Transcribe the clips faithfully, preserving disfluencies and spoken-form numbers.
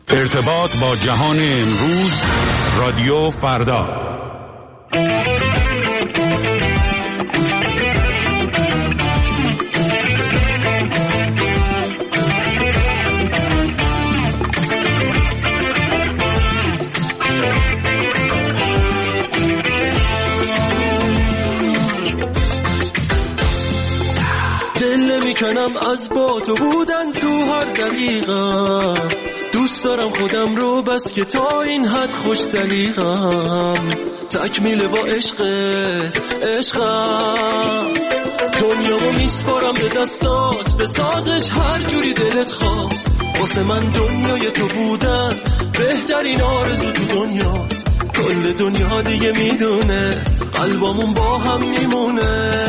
ارتباط با جهان امروز، رادیو فردا. دل نمیکنم از با تو بودن تو هر دقیقه، دوست دارم خودم رو بس که تا این حد خوش سلیقم، تکمیل با عشقت عشقم، دنیامو میسپارم به دستات، به سازش هر جوری دلت خواست، واسه من دنیای تو بودن بهترین آرزو تو دنیاست، کل دنیا دیگه میدونه قلبامون با هم میمونه،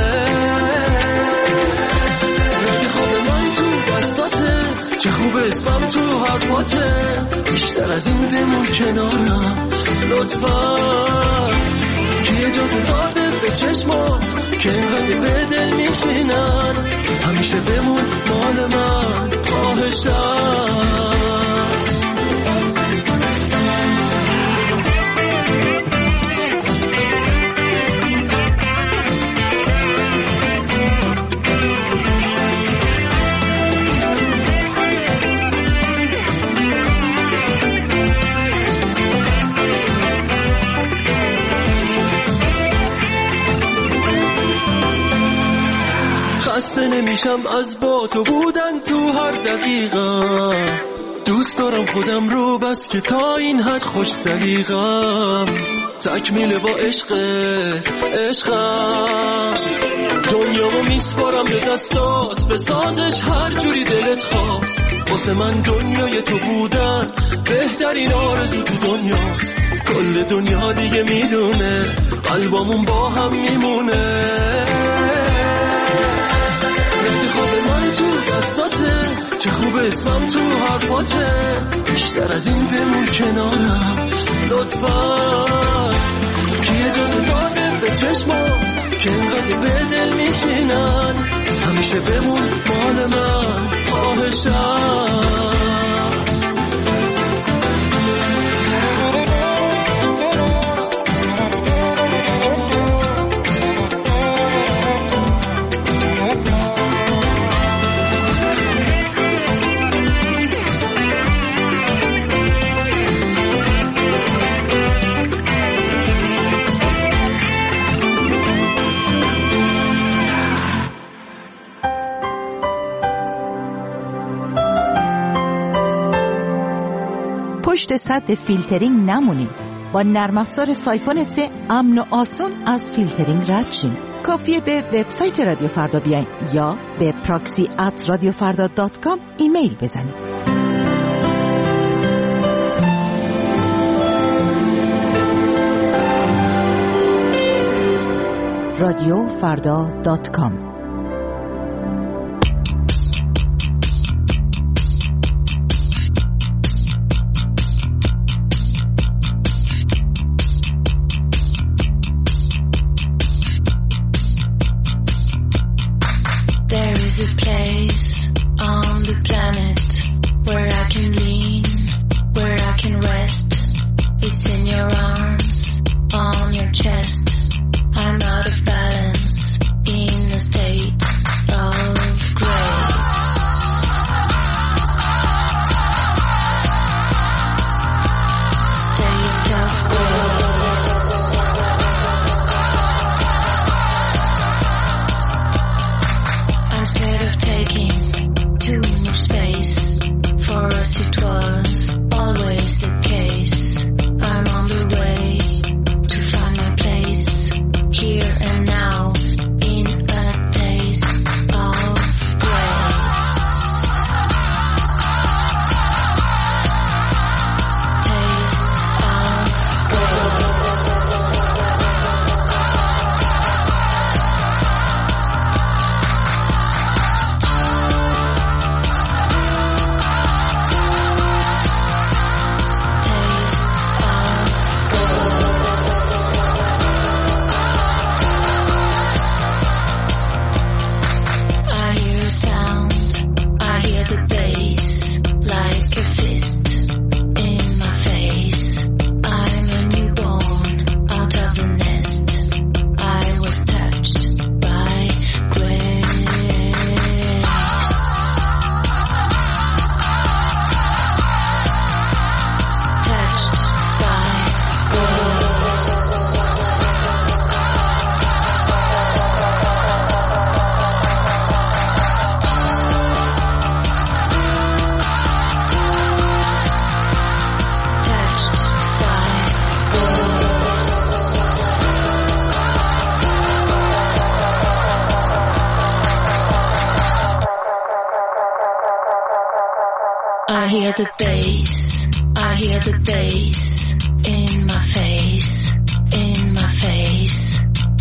چه خوب اسمم تو حرفاته، بیشتر از این بمون کنارم لطفا، که اجازه داده به چشمات که اینقدر به دل میشینن، همیشه بمون مال من خواهشم. خسته نمیشم از با تو بودن تو هر دقیقه، دوست دارم خودم رو بس که تا این حد خوش سلیقم، تکمیل با عشقت عشقم، دنیامو میسپارم به دستات، به سازش هر جوری دلت خواست، واسه من دنیای تو بودن بهترین آرزو تو دنیاست، کل دنیا دیگه میدونه قلبامون با هم میمونه، چه خوب اسمم تو حرفاته، بیشتر از این بمون کنارم لطفا، که اجازه داده به چشمات که اینقدر به دل میشینن، همیشه بمون مال من خواهشم. پشت سد فیلترینگ نمونیم. با نرم افزار سایفون سه امن و آسون از فیلترینگ رد شیم. کافیه به وبسایت رادیو فردا بیاین یا به پراکسی ات رادیو فردا دات کام ایمیل بزنید. رادیو فردا دات کام. Chest, I'm out of balance in a state hear the bass, I hear the bass in my face, in my face.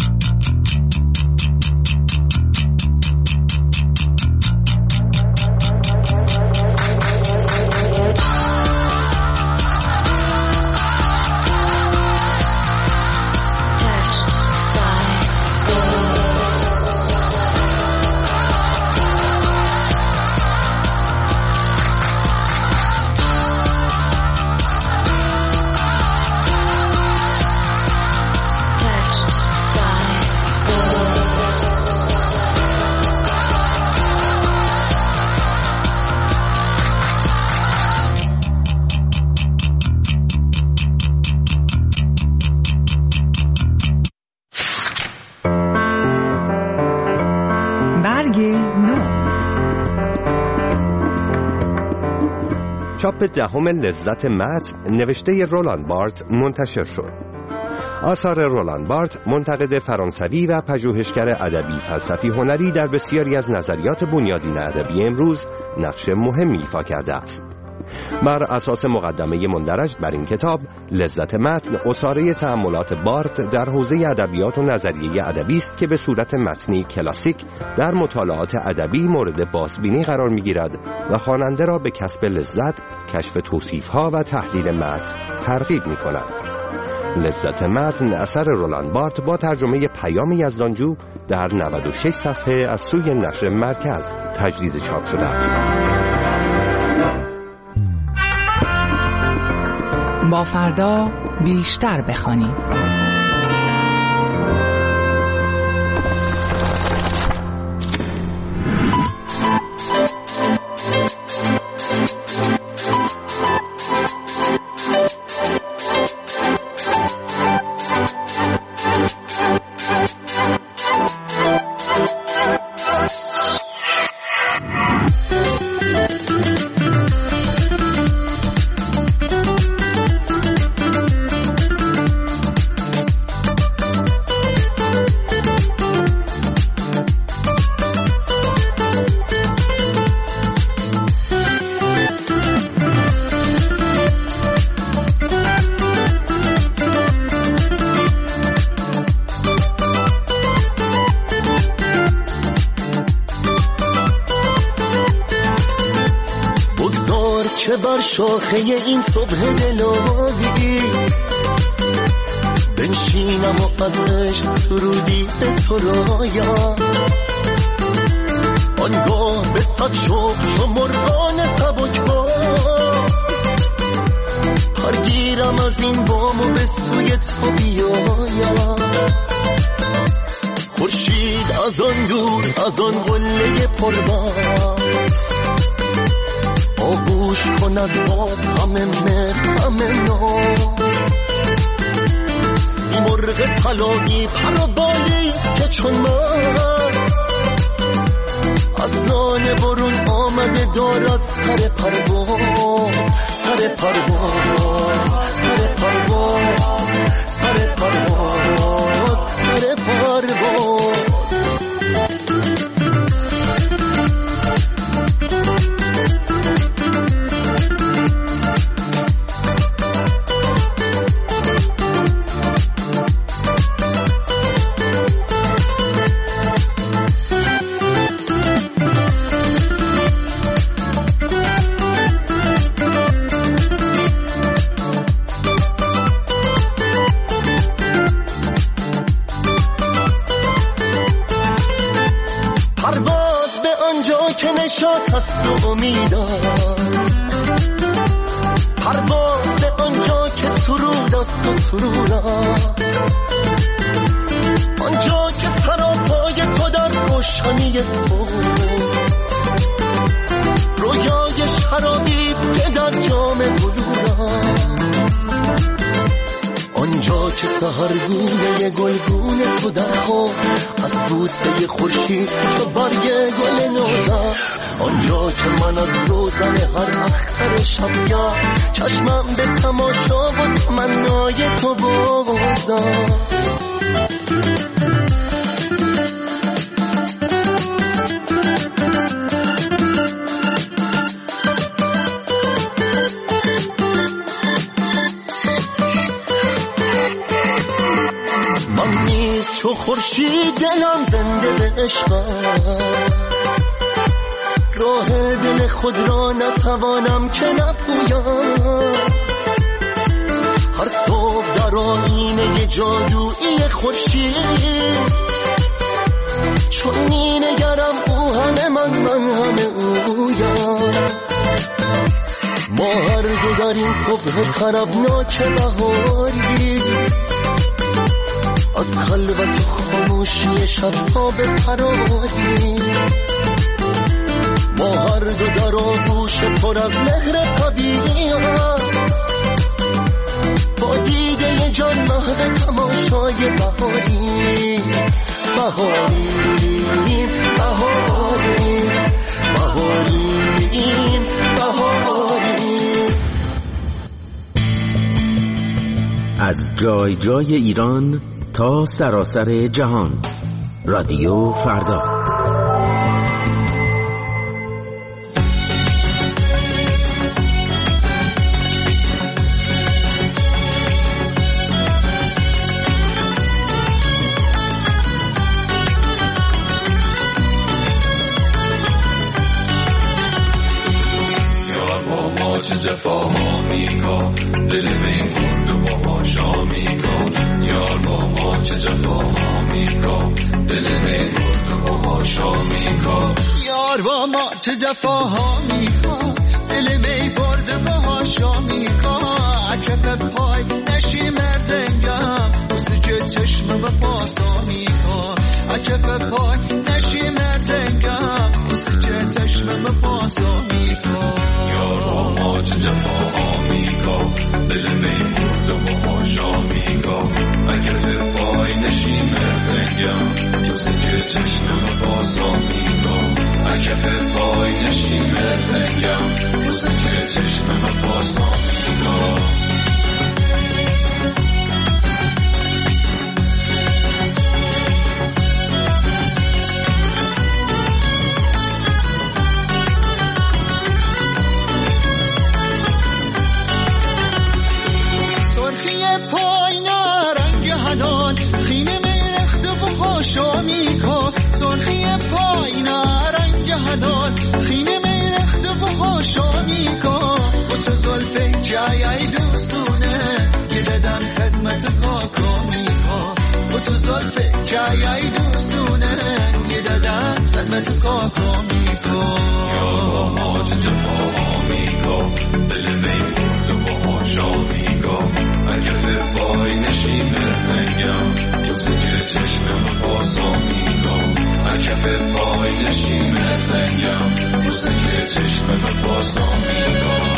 چاپ دهم لذت متن نوشته رولان بارت منتشر شد. آثار رولان بارت منتقد فرانسوی و پژوهشگر ادبی فلسفی هنری در بسیاری از نظریات بنیادین ادبی امروز نقش مهمی ایفا کرده است. بر اساس مقدمه مندرج بر این کتاب، لذت متن اساره تأملات بارت در حوزه ادبیات و نظریه ادبی است که به صورت متنی کلاسیک در مطالعات ادبی مورد بازبینی قرار می‌گیرد و خواننده را به کسب لذت، کشف توصیف‌ها و تحلیل متن ترغیب می‌کند. لذت متن اثر رولان بارت با ترجمه پیام یزدانجو در نود و شش صفحه از سوی نشر مرکز تجدید چاپ شده است. با فردا بیشتر بخوانیم. که بر شاخه این صبح دلابی بنشینم و ازش سرودی به تو رایم، آنگاه به صد شوق چو مرغان سبک با پرگیرم از این بام و به سوی تو بیایم. خورشید از آن دور از آن قله پربار آغوش کند باز همه مهر همه ناز. سی مرغ طلایی پر و بالیست که چون من از لانه برون آمده دارد سر پرواز، سر پرواز، سر پرواز، سر پرواز، سر پرواز. که نشاط هست و امید است، پرواز به آنجا که سرود است و سرور است، آنجا که سراپای تو در روشنی صبح رویای شرابی که در جام بلور است، آنجا که سحرگونه گلگون تو در خواب از بوسه خورشید چو برگ گل نوزم، آنجا که من از روزن هر اختر شبگه چشمم به تماشا و تمنای تو بازم. چو خورشید دلم زنده به عشقم، راه دل خود را نتوانم که نپویم. هر صبح در آینه جادویی خورشید، چون می نگرم او همه من، من همه اویم. ما هر دو در این صبح طربناک بهاری، از خلوت و خاموشی شب ها به پراری. ما هر دو در آغوش پر از مهر طبیعی هست، با دیده جان محو تماشای بهاری. بهاریم بهاریم بهاریم بهاریم. از جای جای ایران تا سراسر جهان، رادیو فردا. چه جفاها میکن، دل من برد و باهاشا میکن. یار با ما چه جفاها میکن، دل من برد و باهاشا میکن. یار با ما چه جفاها میکن، دل می برد و باهاشا میکن. کف پای نشی مرزنگم، موسیقی چشم و پاسا میکن. کف پای نشی مرزنگم، موسیقی چشم و پاسا میکن. یار با ما چه جفاها میکن، دل می برد و باهاشا میکن. کف پای نشی مرزنگم، موسیقی چشم و پاسا میکن. کف پای نشی مرزنگم، موسیقی چشم و پاسا میکن. خینه میرخت و هاشا میکن. با تو زلفه جایی دوستونه، یه ددن خدمت پاکا میکن. با تو زلفه جایی دوستونه، یه ددن خدمت پاکا میکن. یار ما چه جفاها میکن، دل می برد و باهاشا میکن. کف پای نشی مرزنگم، موسیقی چشم و پاسا میکن. کف پای نشی مرزنگم، موسیقی چشم و پاسا میکن.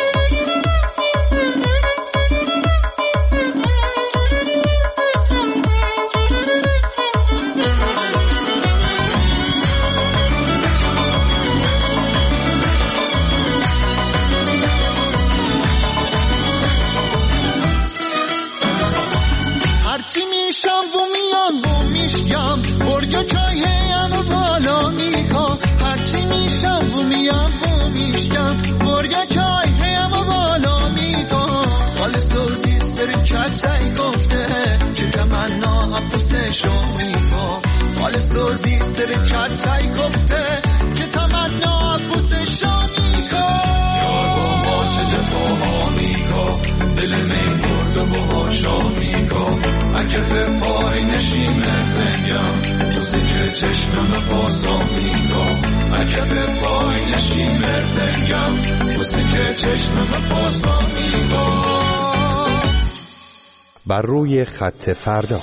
هرچی میشم و میان و میشگم، برگا چای هم و بالا میکن. هرچی میشم و میان و میشگم، برگا چای هم و بالا میکن. حال سوزی سرکت سعی گفته، که تمنا هم پسشو میکن. حال سوزی سرکت سعی گفته، که تمنا هم پسشو میکن. یار با ما چه جفاها میکن، دل می برد و باهاشا میکن. کف پای نشی مرزنگم، موسیقی چشم و پاسا میکن. کف پای نشی مرزنگم، موسیقی چشم و پاسا میکن. بر روی خط فردا.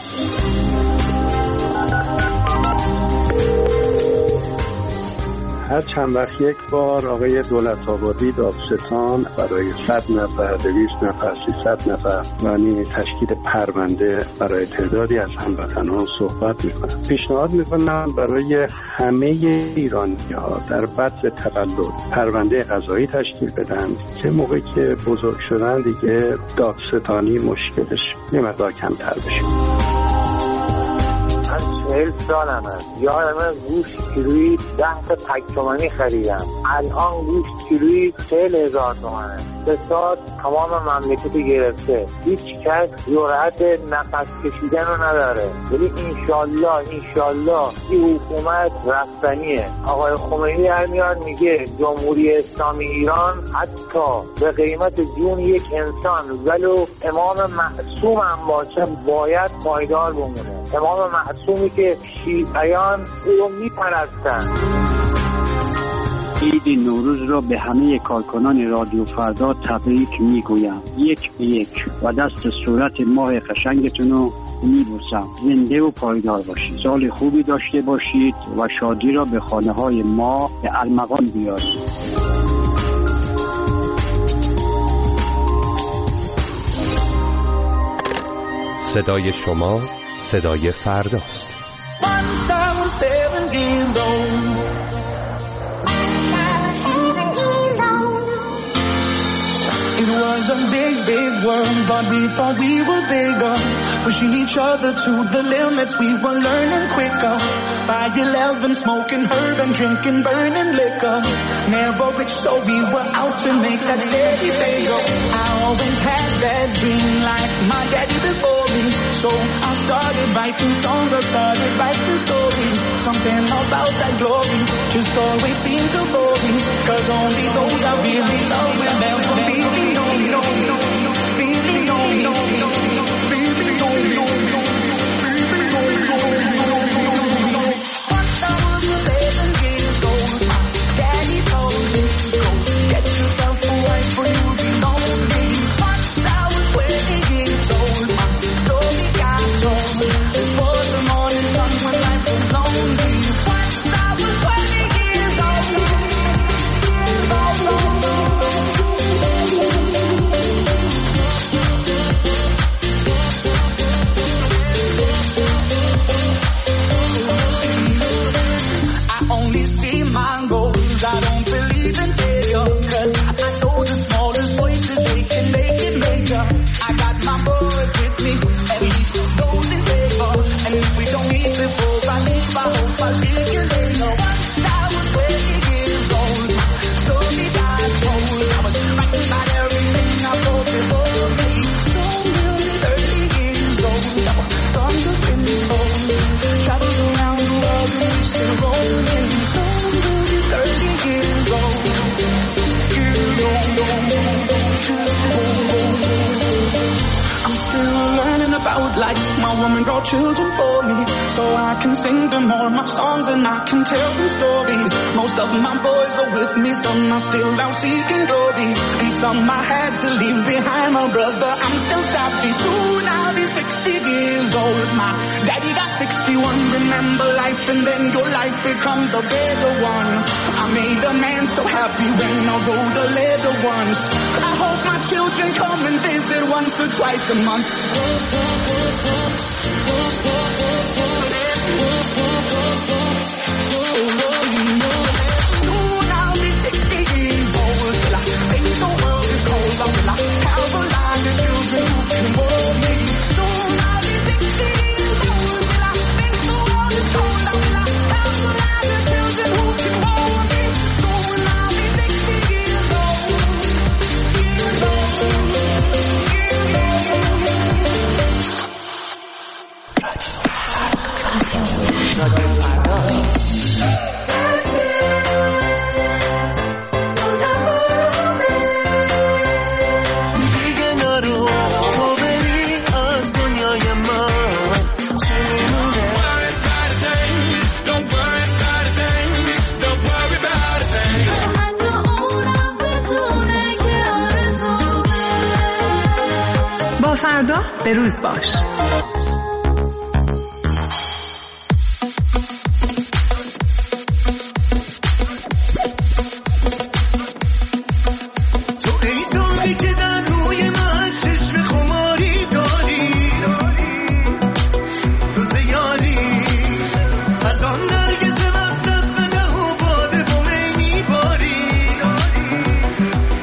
هر چند وقت یک بار آقای دولت آبادی دادستان برای صد نفر، دویست نفر، سیصد نفر یعنی تشکیل پرونده برای تعدادی از هموطنان صحبت میکنن. پیشنهاد میکنم برای همه ایرانی‌ها در بعد تولد پرونده قضایی تشکیل بدن که موقعی که بزرگ شدن دیگه دادستانی مشکلش یه مقدار کمتر بشه. چهل سالمه. یادمه گوشت کیلویی ده تا تک تومانی خریدم. الان گوشت کیلویی چهل هزار تومنه. به ساعت تمام مملکت گرفته. هیچ کس جرأت نفس کشیدن رو نداره. ولی انشالله انشالله این حکومت رفتنیه. آقای خمینی هر میاد میگه جمهوری اسلامی ایران حتی به قیمت جون یک انسان ولو امام معصوم هم باشه باید پایدار بمونه. امام معصومی که شیعیان او میپرستن. عید نوروز را به همه کارکنان رادیو فردا تبریک میگویم، یک به یک، و دست صورت ماه قشنگتون رو میبوسم. زنده و پایدار باشید. سال خوبی داشته باشید و شادی را به خانه های ما به ارمغان بیارید. صدای شما صدای فرداست. It was a big, big world, but we thought we were bigger. Pushing each other to the limits, we were learning quicker. By eleven, smoking herb and drinking burning liquor. Never rich, so we were out to make that steady figure. I always had that dream like my daddy before me. So I started writing songs, I started writing stories. Something about that glory just always seemed to bore me. Cause only those I really love will never be. No, no, no, no, really, no, no, no, no, really, no, no, no, really, no, no, no, no, no. Once I was eleven years old, my daddy told me, go get yourself a wife for you be lonely. Once I was twenty years old, my story got told before the morning sun when life was lonely. Once I was twenty years old, I don't believe in failure, cause I know the smallest voices, they can make it major. I got my boys with me, at least those in favor. And if we don't meet before I leave, I hope I'll see you later. Once I was twenty years old, my story got told. I was writing about everything I saw before me. So nearly thirty years old, our songs have been told. Traveled around the world and we still rolling. thirty years old. I'm still learning about life. My woman brought children for me, so I can sing them all my songs and I can tell them stories. Most of my boys are with me, some are still out seeking glory, and some I had to leave behind. My brother, I'm still happy. Soon I'll be sixty years old. My daddy got sixty-one. Remember life and then your life becomes a better one. I made a man so happy when I wrote the letter once. I hope my children come and visit once or twice a month. Soon I'll be sixty years old. Till I think the world is cold. Till I have a lot of children who can hold me. Soon I'll be sixty years old. Till I think the world is cold. Till I have a lot of children who can hold me. Soon I'll be sixty years old. Years old. با فردا به روز باش.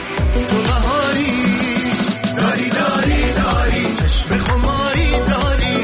داری داری داری چشم خماری داری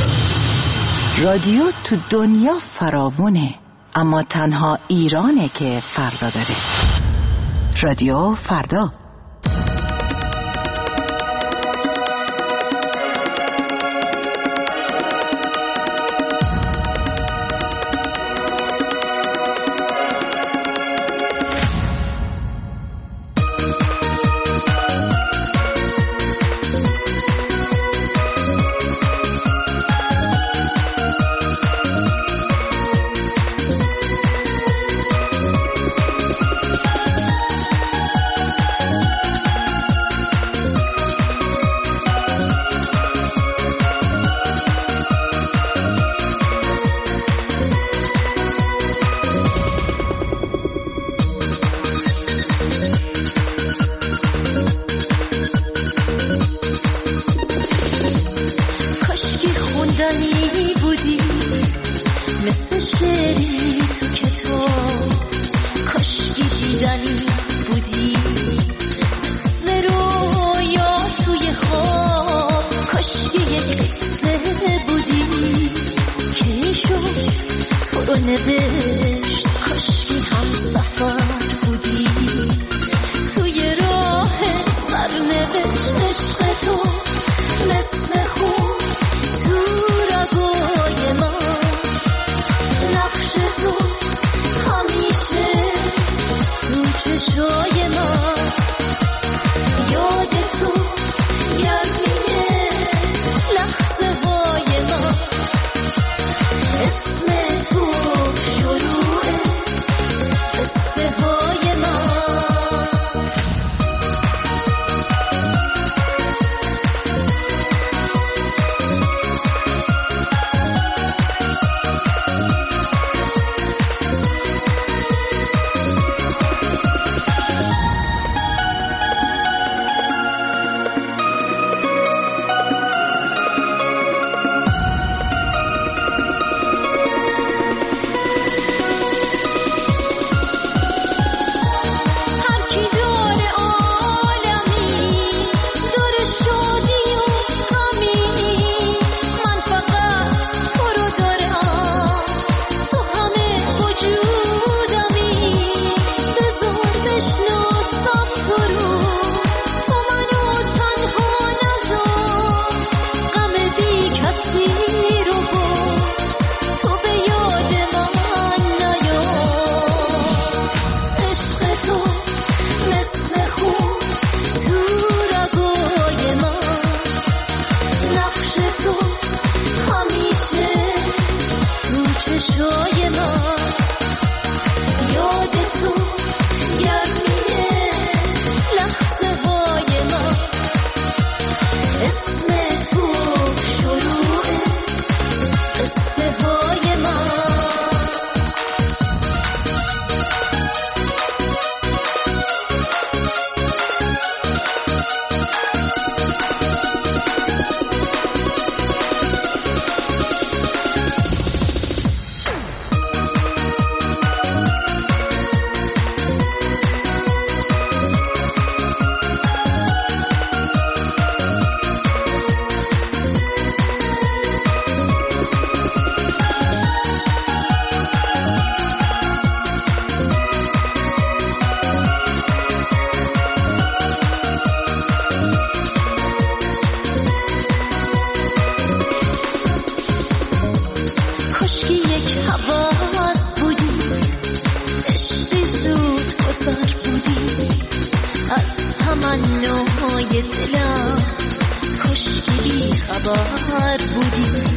رادیو تو دنیا فراوونه، اما تنها ایرانه که فردا داره. رادیو فردا. تمناهای دلم کاش که بی خبر بودی.